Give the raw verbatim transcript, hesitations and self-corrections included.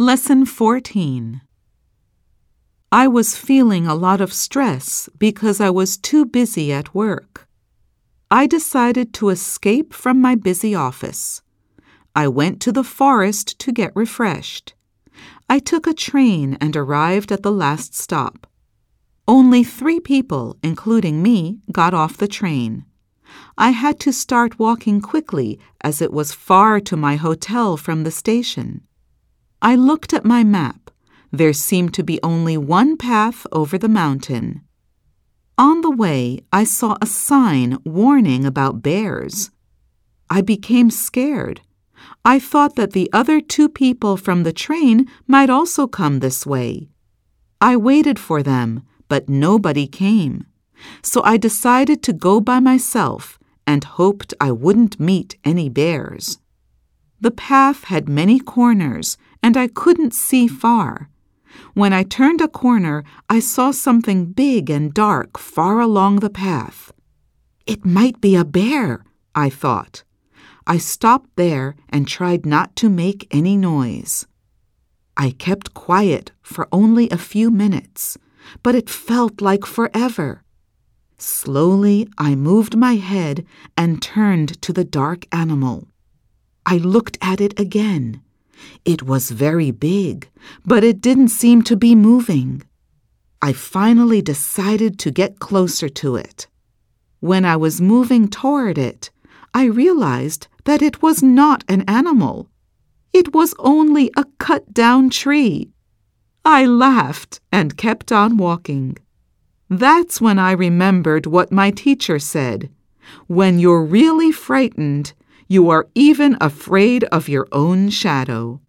Lesson fourteen. I was feeling a lot of stress because I was too busy at work. I decided to escape from my busy office. I went to the forest to get refreshed. I took a train and arrived at the last stop. Only three people, including me, got off the train. I had to start walking quickly as it was far to my hotel from the station. I looked at my map. There seemed to be only one path over the mountain. On the way, I saw a sign warning about bears. I became scared. I thought that the other two people from the train might also come this way. I waited for them, but nobody came. So I decided to go by myself and hoped I wouldn't meet any bears. The path had many corners, and I couldn't see far. When I turned a corner, I saw something big and dark far along the path. It might be a bear, I thought. I stopped there and tried not to make any noise. I kept quiet for only a few minutes, but it felt like forever. Slowly, I moved my head and turned to the dark animal. I looked at it again. It was very big, but it didn't seem to be moving. I finally decided to get closer to it. When I was moving toward it, I realized that it was not an animal. It was only a cut-down tree. I laughed and kept on walking. That's when I remembered what my teacher said. When you're really frightened, you are even afraid of your own shadow.